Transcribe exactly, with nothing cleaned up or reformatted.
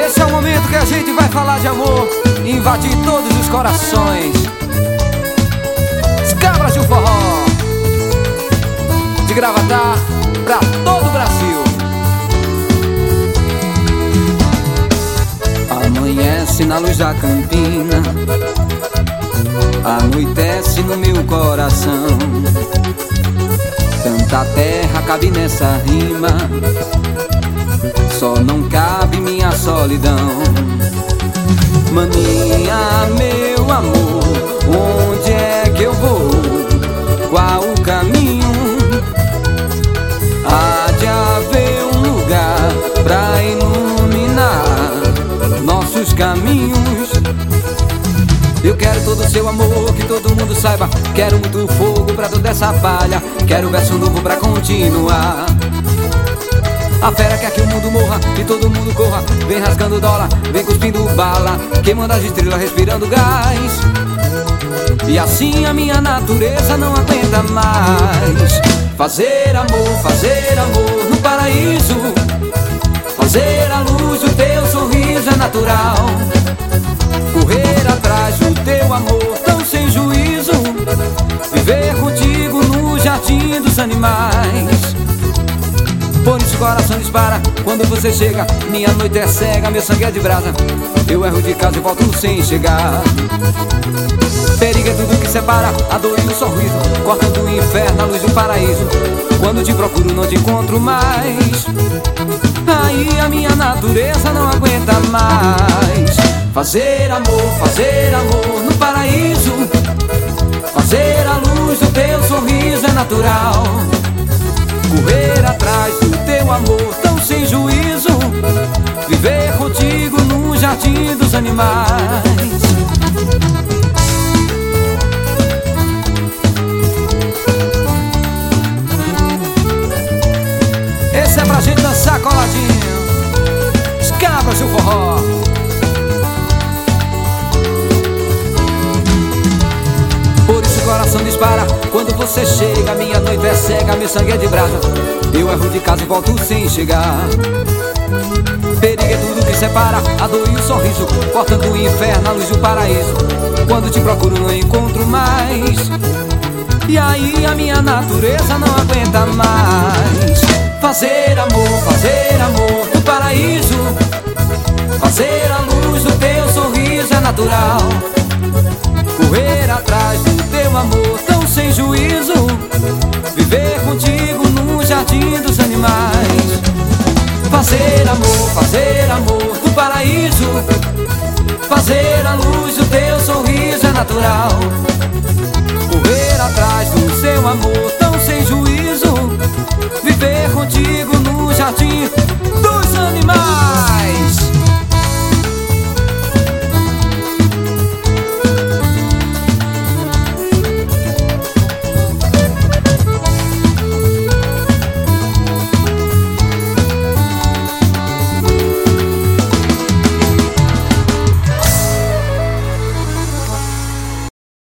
Esse é o momento que a gente vai falar de amor e invadir todos os corações. As cabras de um forró, de Gravatar pra todo o Brasil. Amanhece na luz da campina, anoitece no meu coração. Tanta terra cabe nessa rima, só não cabe minha solidão. Maninha, meu amor, onde é que eu vou? Qual o caminho? Há de haver um lugar pra iluminar nossos caminhos. Eu quero todo o seu amor, que todo mundo saiba. Quero muito fogo pra toda essa palha. Quero verso novo pra continuar. A fera quer que o mundo morra e todo mundo corra. Vem rasgando dólar, vem cuspindo bala, queimando as estrelas, respirando gás. E assim a minha natureza não aguenta mais. Fazer amor, fazer amor no paraíso. Fazer a luz do teu sorriso é natural. Correr atrás do teu amor tão sem juízo. Viver contigo no jardim dos animais. Por isso o coração dispara quando você chega. Minha noite é cega, meu sangue é de brasa. Eu erro de casa e volto sem chegar. Perigo é tudo que separa a dor e o sorriso, cortando o inferno, a luz do paraíso. Quando te procuro não te encontro mais. Aí a minha natureza não aguenta mais. Fazer amor, fazer amor no paraíso. Fazer a luz do teu sorriso é natural. Correr atrás do teu amor tão sem juízo. Viver contigo no jardim dos animais. Esse é pra gente dançar coladinho. As cabras do forró. Por isso o coração dispara quando você chega. Minha noite é cega, meu sangue é de brasa. Eu erro de casa e volto sem chegar. Perigo é tudo que separa a dor e o sorriso, cortando o inferno, a luz do paraíso. Quando te procuro não encontro mais. E aí a minha natureza não aguenta mais. Fazer amor, fazer amor no paraíso. Fazer a luz do teu sorriso é natural. Correr atrás do teu amor tão sem juízo. Viver contigo no jardim dos animais. Fazer amor, fazer amor no paraíso. Fazer a luz do teu sorriso é natural. Correr atrás do seu amor